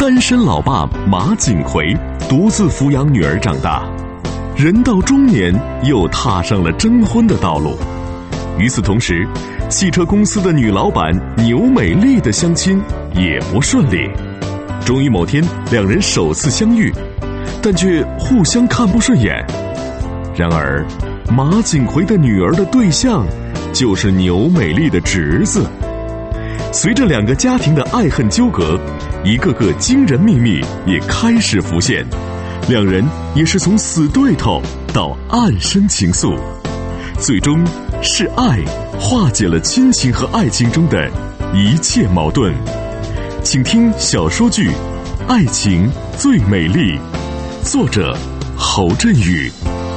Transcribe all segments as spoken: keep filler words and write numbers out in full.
单身老爸马景奎独自抚养女儿长大，人到中年又踏上了征婚的道路。与此同时，汽车公司的女老板牛美丽的相亲也不顺利。终于某天，两人首次相遇，但却互相看不顺眼。然而，马景奎的女儿的对象就是牛美丽的侄子。随着两个家庭的爱恨纠葛，一个个惊人秘密也开始浮现，两人也是从死对头到暗生情愫，最终是爱化解了亲情和爱情中的一切矛盾。请听小说剧《爱情最美丽》，作者侯振宇。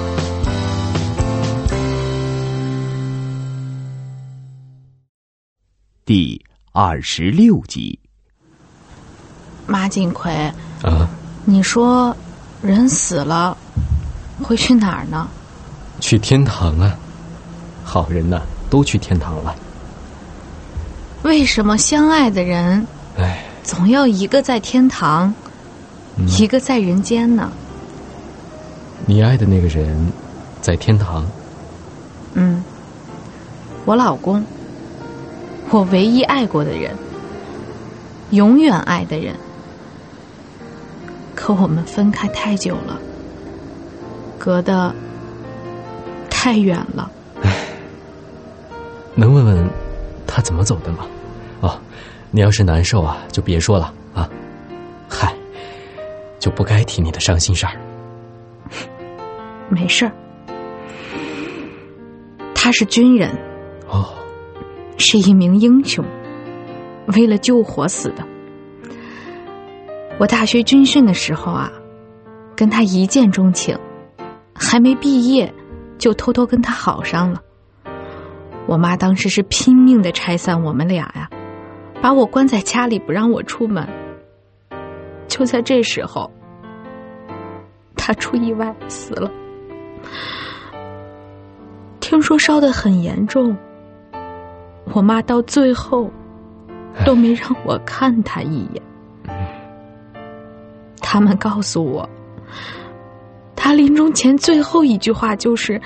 第二十六集。 马景奎啊， 你说人死了会去哪儿呢？ 去天堂啊，好人呐都去天堂了。 为什么相爱的人哎， 总要一个在天堂、嗯、一个在人间呢？ 你爱的那个人在天堂？ 嗯，我老公，我唯一爱过的人，永远爱的人。可我们分开太久了，隔得太远了。 唉，能问问他怎么走的吗？哦，你要是难受啊，就别说了啊。嗨，就不该提你的伤心事儿。 没事儿，他是军人。 哦， 是一名英雄，为了救火死的。我大学军训的时候啊，跟他一见钟情，还没毕业就偷偷跟他好上了。我妈当时是拼命的拆散我们俩呀，把我关在家里不让我出门。就在这时候，他出意外死了，听说烧得很严重。我妈到最后都没让我看他一眼。他们告诉我，他临终前最后一句话就是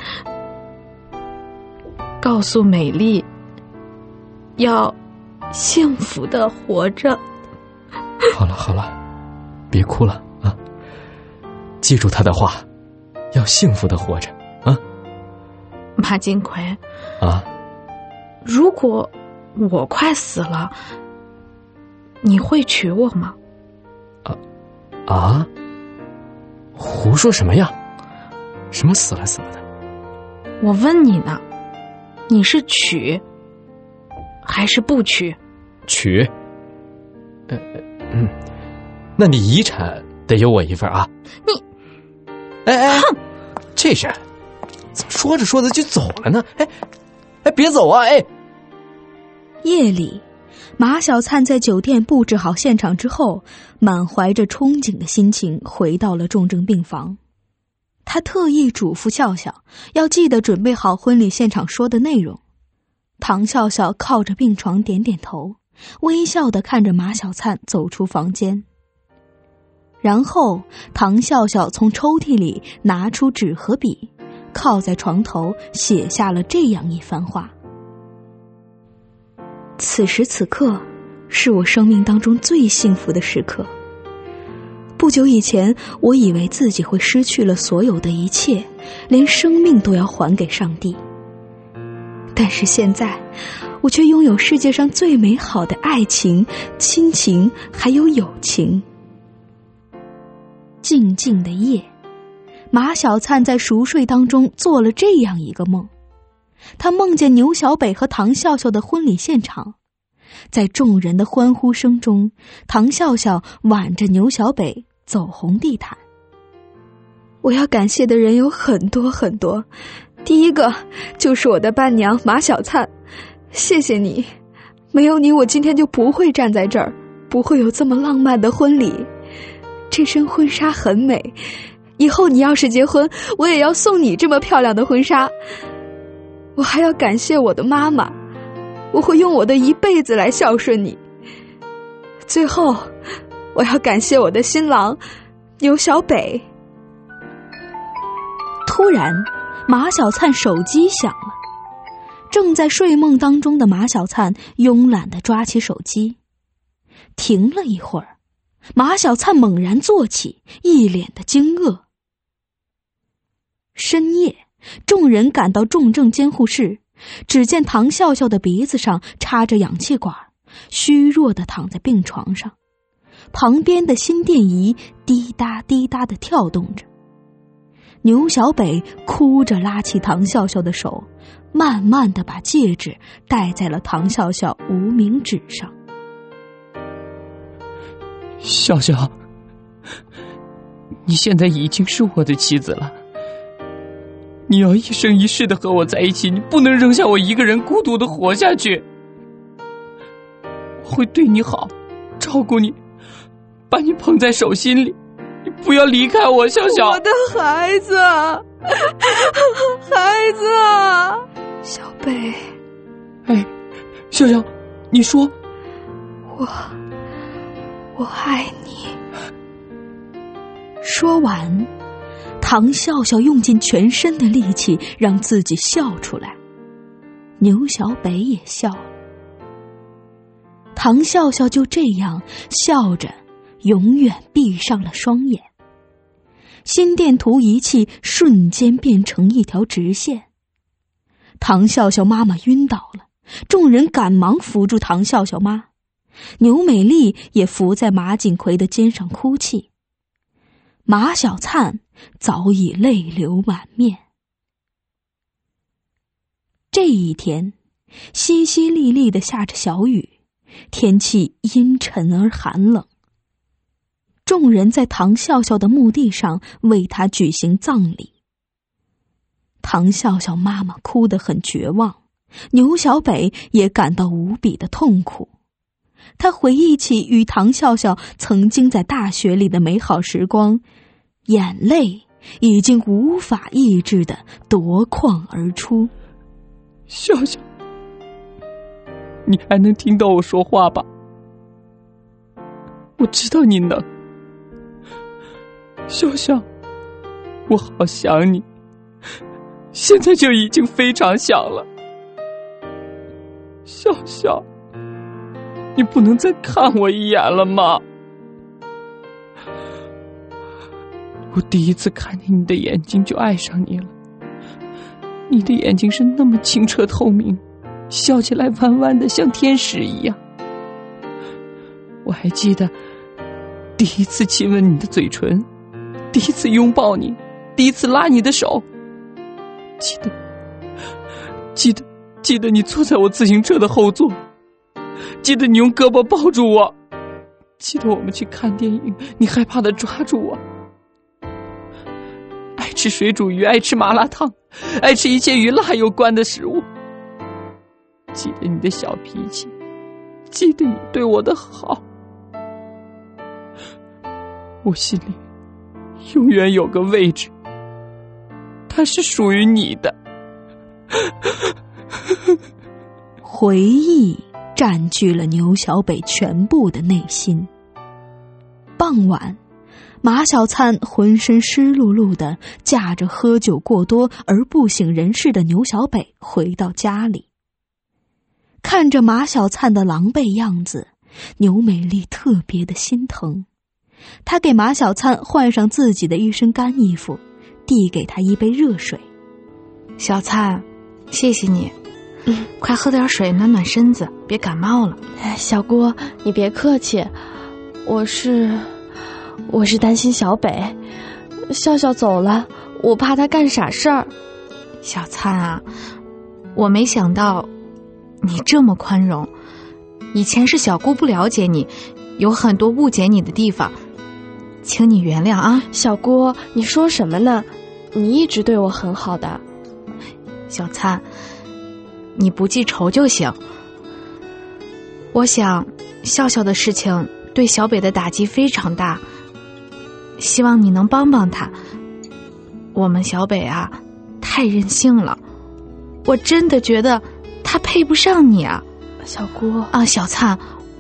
告诉美丽要幸福的活着。 好了好了，别哭了啊！记住他的话，要幸福的活着啊！ 马金奎啊， 如果我快死了，你会娶我吗？ 啊啊！胡说什么呀？什么死了死了的？ 我问你呢，你是娶还是不娶？ 娶。呃嗯，那你遗产得有我一份啊！ 你， 哎哎，这是怎么说着说着就走了呢？哎哎，别走啊！哎。 夜里，马小灿在酒店布置好现场之后，满怀着憧憬的心情回到了重症病房。他特意嘱咐笑笑要记得准备好婚礼现场说的内容。唐笑笑靠着病床点点头，微笑地看着马小灿走出房间。然后唐笑笑从抽屉里拿出纸和笔，靠在床头写下了这样一番话：此时此刻是我生命当中最幸福的时刻。不久以前，我以为自己会失去了所有的一切，连生命都要还给上帝。但是现在，我却拥有世界上最美好的爱情、亲情，还有友情。静静的夜，马小灿在熟睡当中做了这样一个梦。他梦见牛小北和唐笑笑的婚礼现场，在众人的欢呼声中，唐笑笑挽着牛小北走红地毯。我要感谢的人有很多很多，第一个就是我的伴娘马小灿，谢谢你，没有你我今天就不会站在这儿，不会有这么浪漫的婚礼。这身婚纱很美，以后你要是结婚，我也要送你这么漂亮的婚纱。我还要感谢我的妈妈，我会用我的一辈子来孝顺你。最后， 我要感谢我的新郎牛小北。突然，马小灿手机响了。正在睡梦当中的马小灿慵懒地抓起手机，停了一会儿，马小灿猛然坐起，一脸的惊愕。深夜，众人赶到重症监护室，只见唐笑笑的鼻子上插着氧气管，虚弱地躺在病床上，旁边的心电仪滴答滴答地跳动着。牛小北哭着拉起唐笑笑的手，慢慢地把戒指戴在了唐笑笑无名指上。 笑笑，你现在已经是我的妻子了，你要一生一世的和我在一起，你不能扔下我一个人孤独的活下去。我会对你好，照顾你，把你捧在手心里，你不要离开我，笑笑。 我的孩子，孩子，小北。 哎，笑笑，你说。 我我爱你。说完，唐笑笑用尽全身的力气让自己笑出来，牛小北也笑了。唐笑笑就这样笑着永远闭上了双眼，心电图仪器瞬间变成一条直线。唐笑笑妈妈晕倒了，众人赶忙扶住唐笑笑妈，牛美丽也伏在马锦葵的肩上哭泣。马小灿早已泪流满面。这一天，淅淅沥沥地下着小雨，天气阴沉而寒冷。众人在唐笑笑的墓地上为她举行葬礼。唐笑笑妈妈哭得很绝望，牛小北也感到无比的痛苦。他回忆起与唐笑笑曾经在大学里的美好时光，眼泪已经无法抑制地夺眶而出。 笑笑，你还能听到我说话吧？我知道你能。笑笑，我好想你，现在就已经非常想了。笑笑，你不能再看我一眼了吗？我第一次看见你的眼睛就爱上你了，你的眼睛是那么清澈透明，笑起来弯弯的像天使一样。我还记得第一次亲吻你的嘴唇，第一次拥抱你，第一次拉你的手，记得记得记得你坐在我自行车的后座，记得你用胳膊抱住我，记得我们去看电影，你害怕地抓住我。爱吃水煮鱼，爱吃麻辣烫，爱吃一切与辣有关的食物。记得你的小脾气，记得你对我的好。我心里永远有个位置，它是属于你的。 回忆占据了牛小北全部的内心。傍晚，马小灿浑身湿漉漉的，驾着喝酒过多而不省人事的牛小北回到家里。看着马小灿的狼狈样子，牛美丽特别的心疼。她给马小灿换上自己的一身干衣服，递给他一杯热水。 小灿，谢谢你，嗯，快喝点水暖暖身子，别感冒了。 小姑，你别客气，我是我是担心小北，笑笑走了，我怕他干傻事儿。 小灿啊，我没想到你这么宽容，以前是小姑不了解你，有很多误解你的地方，请你原谅啊。 小姑，你说什么呢？你一直对我很好的。 小灿，你不记仇就行。我想笑笑的事情对小北的打击非常大，希望你能帮帮他。我们小北啊，太任性了，我真的觉得他配不上你啊。 小姑啊，小灿，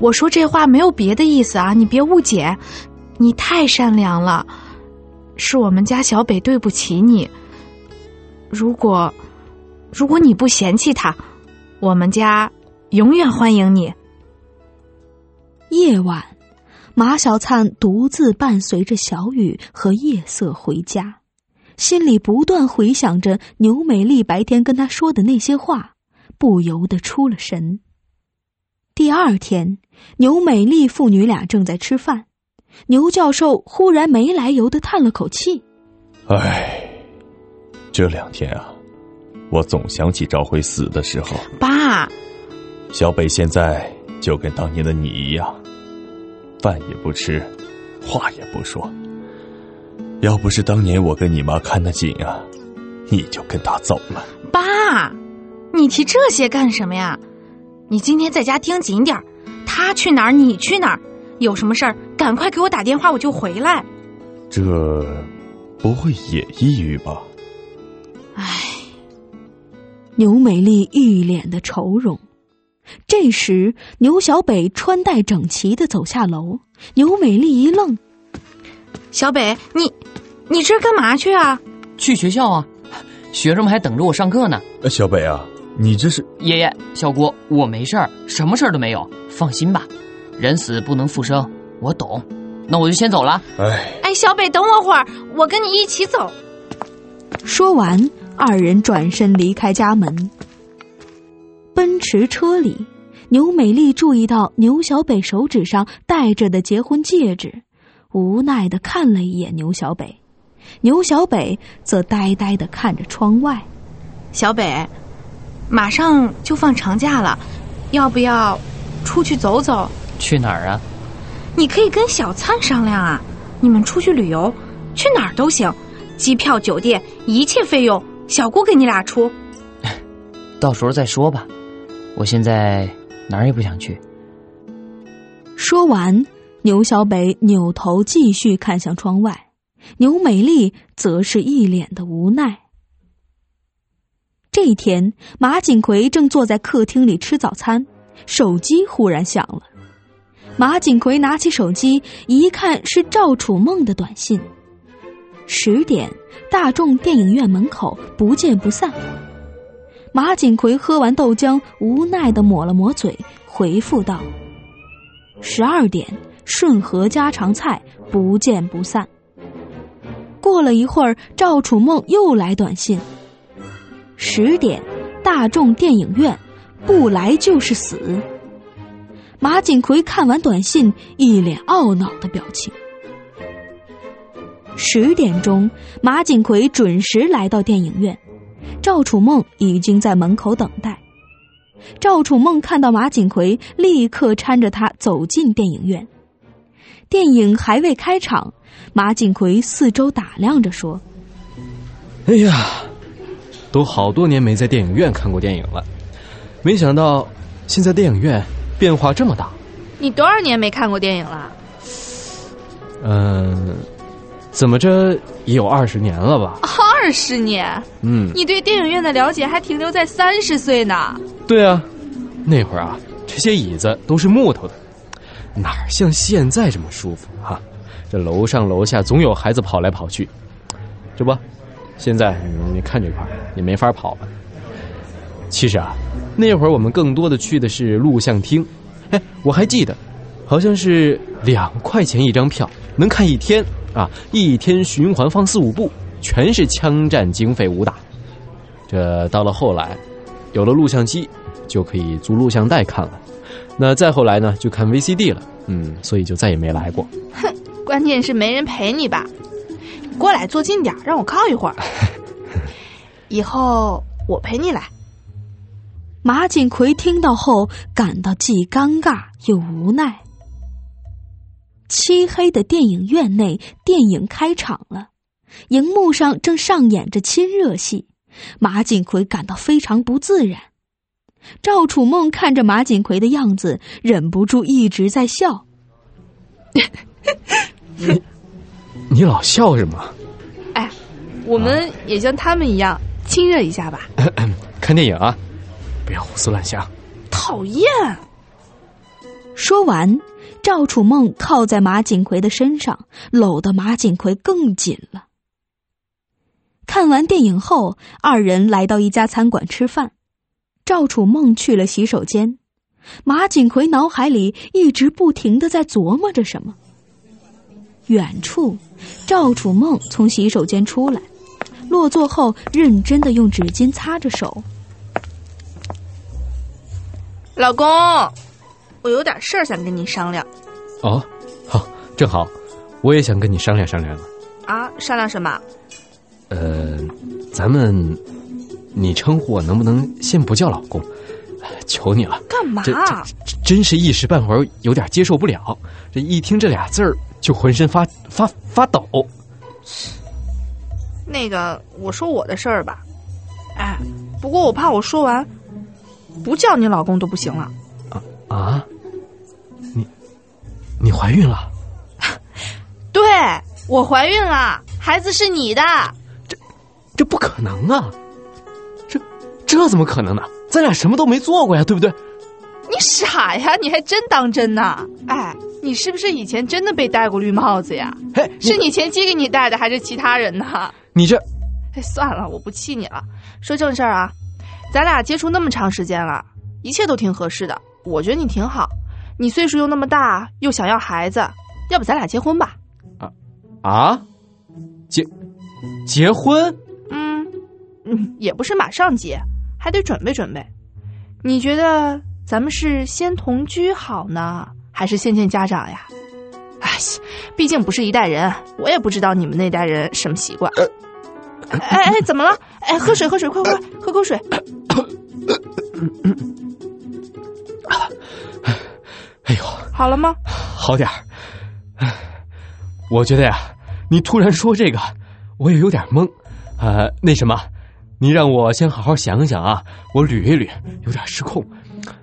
我说这话没有别的意思啊，你别误解。你太善良了，是我们家小北对不起你。如果如果你不嫌弃他，我们家永远欢迎你。 夜晚，马小灿独自伴随着小雨和夜色回家，心里不断回想着牛美丽白天跟他说的那些话，不由得出了神。第二天，牛美丽父女俩正在吃饭，牛教授忽然没来由地叹了口气： 唉，这两天啊，我总想起朝晖死的时候。 爸， 小北现在就跟当年的你一样，饭也不吃，话也不说。要不是当年我跟你妈看得紧啊，你就跟他走了。 爸，你提这些干什么呀？你今天在家盯紧点，他去哪儿你去哪儿，有什么事儿赶快给我打电话，我就回来。 这不会也抑郁吧？ 唉， 牛美丽一脸的愁容。这时牛小北穿戴整齐地走下楼，牛美丽一愣： 小北，你你这干嘛去啊？ 去学校啊，学生们还等着我上课呢。 小北啊，你这是…… 爷爷，小郭，我没事儿，什么事儿都没有，放心吧。人死不能复生，我懂。那我就先走了。 哎哎，小北，等我会儿，我跟你一起走。 说完，二人转身离开家门。奔驰车里，牛美丽注意到牛小北手指上戴着的结婚戒指，无奈地看了一眼牛小北，牛小北则呆呆地看着窗外。 小北，马上就放长假了，要不要出去走走？ 去哪儿啊？ 你可以跟小灿商量啊，你们出去旅游，去哪儿都行，机票、酒店一切费用小姑给你俩出。 到时候再说吧，我现在哪儿也不想去。 说完，牛小北扭头继续看向窗外，牛美丽则是一脸的无奈。这一天，马锦奎正坐在客厅里吃早餐，手机忽然响了。马锦奎拿起手机一看，是赵楚梦的短信。十点，大众电影院门口不见不散。马锦奎喝完豆浆，无奈地抹了抹嘴，回复道：十二点，顺和家常菜不见不散。过了一会儿，赵楚梦又来短信：十点，大众电影院不来就是死。马锦奎看完短信，一脸懊恼的表情。十点钟，马锦奎准时来到电影院，赵楚梦已经在门口等待。赵楚梦看到马锦奎，立刻搀着他走进电影院。电影还未开场，马锦奎四周打量着说： 哎呀，都好多年没在电影院看过电影了，没想到现在电影院变化这么大。 你多少年没看过电影了？ 嗯，怎么着也有二十年了吧？ 二十年？ 嗯， 你对电影院的了解还停留在三十岁呢。 对啊，那会儿啊，这些椅子都是木头的，哪像现在这么舒服哈、啊？这楼上楼下总有孩子跑来跑去，这不，现在你看这块也没法跑了。其实啊，那会儿我们更多的去的是录像厅，哎，我还记得，好像是两块钱一张票，能看一天啊，一天循环放四五部，全是枪战、警匪、武打。这到了后来，有了录像机，就可以租录像带看了。那再后来呢，就看 V C D 了，嗯，所以就再也没来过。 哼，关键是没人陪你吧？过来坐近点，让我靠一会儿。以后我陪你来。 马锦奎听到后感到既尴尬又无奈。漆黑的电影院内，电影开场了，荧幕上正上演着亲热戏，马锦奎感到非常不自然。赵楚梦看着马锦奎的样子，忍不住一直在笑。 你你老笑什么？ 哎，我们也像他们一样亲热一下吧。 咳咳看电影啊，不要胡思乱想。 讨厌。 说完，赵楚梦靠在马锦葵的身上，搂得马锦葵更紧了。看完电影后，二人来到一家餐馆吃饭。赵楚梦去了洗手间，马锦葵脑海里一直不停地在琢磨着什么。远处，赵楚梦从洗手间出来，落座后认真地用纸巾擦着手。 老公，我有点事儿想跟你商量。 哦，好，正好，我也想跟你商量商量了。 啊，商量什么？ 呃，咱们，你称呼我能不能先不叫老公？求你了。 干嘛？ 这这真是一时半会儿有点接受不了。这一听这俩字儿，就浑身发发发抖。 那个，我说我的事儿吧。哎，不过我怕我说完，不叫你老公都不行了。 啊啊！你你怀孕了？ 对，我怀孕了，孩子是你的。 这这不可能啊！这这怎么可能呢？咱俩什么都没做过呀，对不对？ 你傻呀，你还真当真呢？哎，你是不是以前真的被戴过绿帽子呀？ 嘿， 是你前妻给你戴的，还是其他人呢？ 你这…… 哎，算了，我不气你了。说正事儿啊，咱俩接触那么长时间了，一切都挺合适的。我觉得你挺好，你岁数又那么大，又想要孩子，要不咱俩结婚吧？ 啊啊，结结婚？ 嗯嗯，也不是马上结，还得准备准备。你觉得咱们是先同居好呢，还是先见家长呀？哎，毕竟不是一代人，我也不知道你们那代人什么习惯。哎哎，怎么了？哎，喝水喝水，快快喝口水。 哎呦， 好了吗？ 好点儿。我觉得呀，你突然说这个，我也有点懵。呃，那什么，你让我先好好想想啊，我捋一捋，有点失控。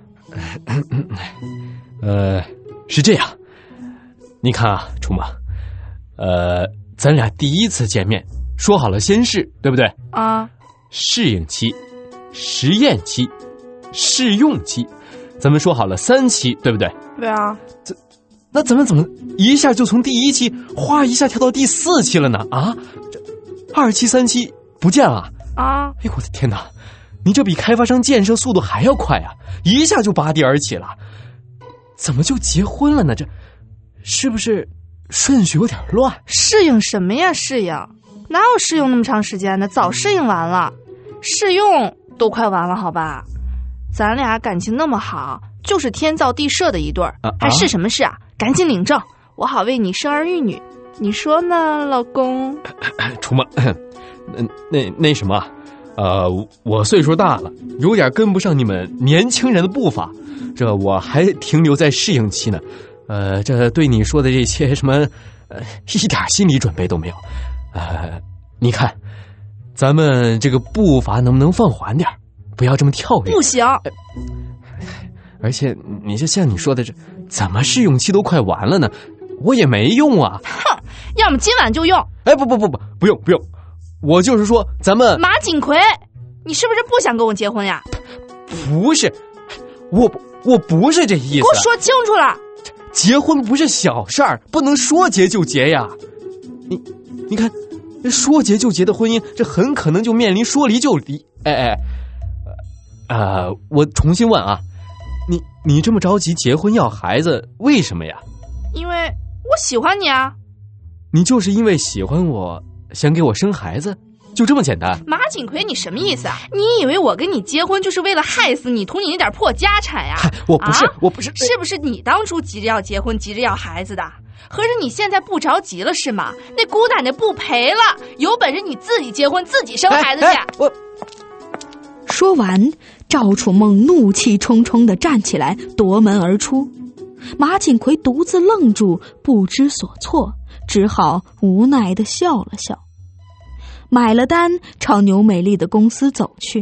呃，是这样，你看啊，楚梦，呃，咱俩第一次见面，说好了先试，对不对？ 啊， 适应期、实验期、试用期，咱们说好了三期，对不对？ 对啊。 这，那咱们怎么一下就从第一期哗一下跳到第四期了呢？啊，这二期、三期不见了啊！ 哎呦我的天哪，你这比开发商建设速度还要快啊！一下就拔地而起了，怎么就结婚了呢？这是不是顺序有点乱？ 适应什么呀？适应哪有适应那么长时间的？早适应完了，试用都快完了，好吧？咱俩感情那么好，就是天造地设的一对儿，啊、还是什么事啊？赶紧领证，我好为你生儿育女，你说呢，老公？ 楚梦，那那那什么，呃，我岁数大了，有点跟不上你们年轻人的步伐，这我还停留在适应期呢。呃，这对你说的这些什么，呃，一点心理准备都没有。呃，你看，咱们这个步伐能不能放缓点，不要这么跳跃？ 不行。 呃而且你就像你说的这，怎么试用期都快完了呢？我也没用啊！ 哼，要么今晚就用。 哎，不不不不，不用不用，我就是说咱们马锦葵，你是不是不想跟我结婚呀？ 不是，我我不是这意思。给我说清楚了， 结婚不是小事儿，不能说结就结呀。你你看，说结就结的婚姻，这很可能就面临说离就离。哎哎，呃，我重新问啊。你你这么着急结婚要孩子，为什么呀？ 因为我喜欢你啊。 你就是因为喜欢我，想给我生孩子，就这么简单？ 马锦葵，你什么意思啊？你以为我跟你结婚就是为了害死你，图你那点破家产呀？ 我不是， 啊、 我不是， 是不是你当初急着要结婚，急着要孩子的？合着你现在不着急了是吗？那姑奶奶不陪了，有本事你自己结婚，自己生孩子去。 哎哎、我说完，赵楚梦怒气冲冲地站起来，夺门而出。马锦葵独自愣住，不知所措，只好无奈地笑了笑，买了单，朝牛美丽的公司走去。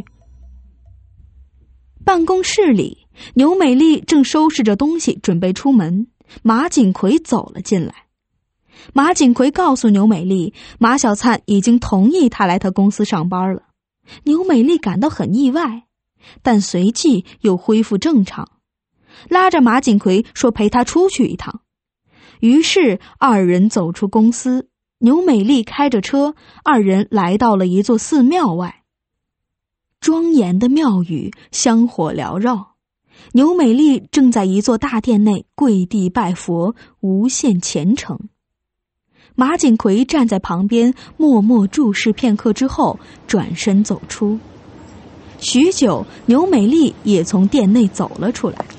办公室里，牛美丽正收拾着东西，准备出门。马锦葵走了进来。马锦葵告诉牛美丽，马小灿已经同意她来他公司上班了。牛美丽感到很意外，但随即又恢复正常。 拉着马锦奎说陪他出去一趟。于是二人走出公司，牛美丽开着车，二人来到了一座寺庙外。庄严的庙宇，香火缭绕，牛美丽正在一座大殿内跪地拜佛，无限虔诚。马锦奎站在旁边默默注视片刻之后，转身走出。许久，牛美丽也从殿内走了出来。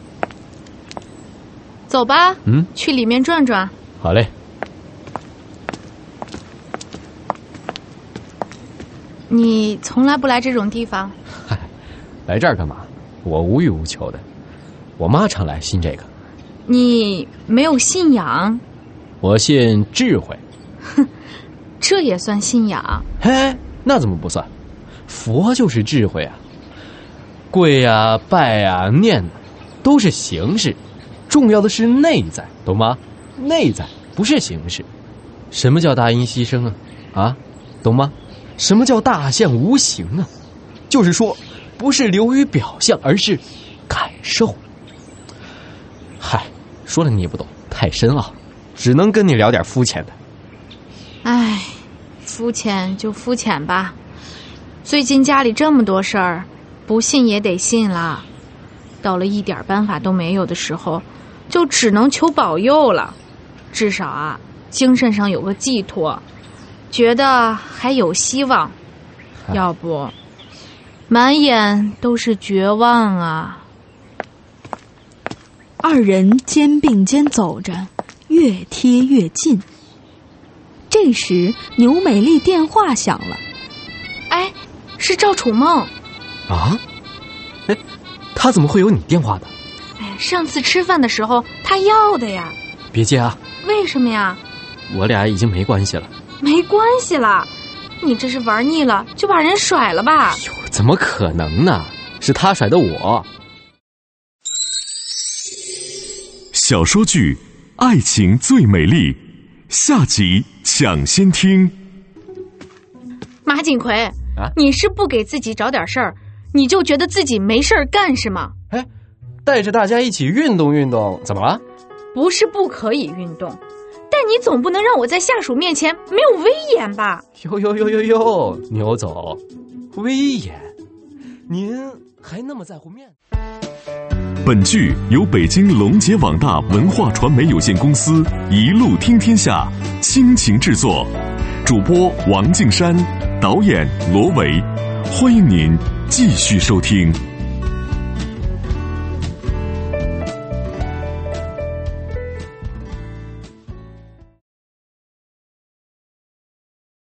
走吧， 嗯， 去里面转转。 好嘞。 你从来不来这种地方？ 嗨，来这儿干嘛？我无欲无求的。我妈常来，信这个。 你没有信仰？ 我信智慧。 哼，这也算信仰？ 嘿，那怎么不算？佛就是智慧啊。跪啊、拜啊、念啊，都是形式，重要的是内在，懂吗？内在不是形式。什么叫大音希声啊？啊，懂吗？什么叫大象无形啊？就是说，不是流于表象，而是感受。嗨，说了你也不懂，太深奥，只能跟你聊点肤浅的。 唉，肤浅就肤浅吧。最近家里这么多事儿，不信也得信了。到了一点办法都没有的时候，就只能求保佑了。至少啊，精神上有个寄托，觉得还有希望。要不，满眼都是绝望啊。 二人肩并肩走着，越贴越近。这时，牛美丽电话响了。 哎，是赵楚梦。 啊？哎，他怎么会有你电话的？ 哎，上次吃饭的时候他要的呀。 别接啊。 为什么呀？ 我俩已经没关系了。 没关系了？你这是玩腻了就把人甩了吧？ 哟，怎么可能呢？是他甩的我。 小说剧《爱情最美丽》下集抢先听。 马锦奎，啊，你是不给自己找点事儿，你就觉得自己没事儿干是吗？ 哎，带着大家一起运动运动，怎么了？ 不是不可以运动，但你总不能让我在下属面前没有威严吧？ 哟哟哟哟哟，牛总，威严？您还那么在乎面？ 本剧由北京龙杰网大文化传媒有限公司一路听天下倾情制作，主播王敬山，导演罗维，欢迎您继续收听。